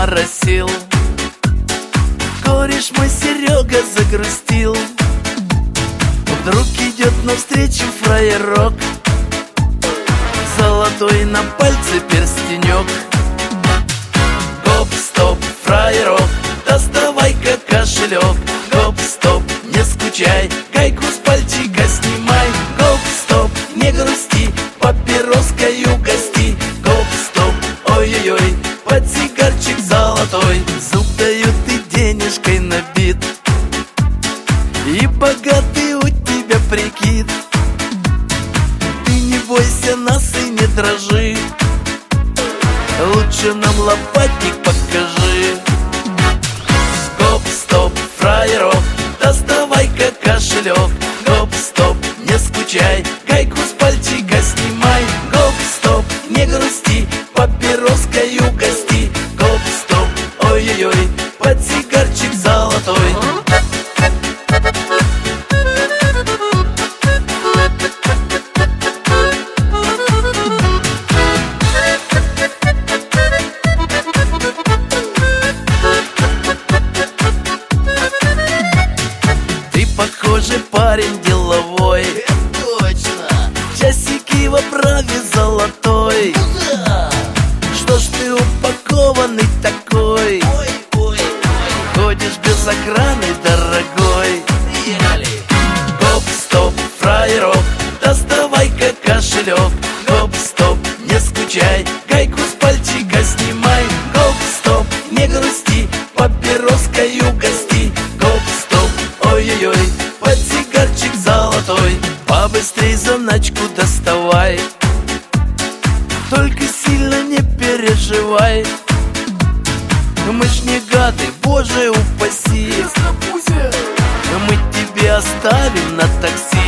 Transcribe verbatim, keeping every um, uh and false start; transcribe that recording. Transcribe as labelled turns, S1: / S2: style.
S1: заморосил. Кореш мой Серега загрустил. Вдруг идет навстречу фраерок, золотой на пальце перстенек. Гоп-стоп, фраерок, доставай-ка кошелек. Гоп-стоп, не скучай, гайку с пальчика снимай. Гоп-стоп, не грусти, папироской угости. Гоп-стоп, ой-ой-ой, подсигарчик золотой. Зуб дают и денежкой набит, и богатый у тебя прикид. Ты не бойся нас и не дрожи, лучше нам лопатник покажи. Гоп-стоп, фраерок, доставай-ка кошелек. Гоп-стоп, не скучай, гайку с пальчика снимай. Гоп-стоп, не грусти, папироской угости. Гоп-стоп, ой-ой-ой, подсигарчик золотой. Похоже, парень деловой.
S2: Точно.
S1: Часики в оправе золотой.
S2: Да.
S1: Что ж ты упакованный такой?
S2: Ой, ой, ой.
S1: Ходишь без охраны, дорогой.
S2: Приехали.
S1: Гоп-стоп, фраерок, доставай-ка кошелек. Гоп-стоп, не скучай, гайку с пальчика снимай. Гоп-стоп, не грусти, папироской угости. Гоп-стоп, ой-ой-ой, подсигарчик золотой. Побыстрей заначку доставай, только сильно не переживай. Мы ж не гады, боже упаси, мы тебе оставим на такси.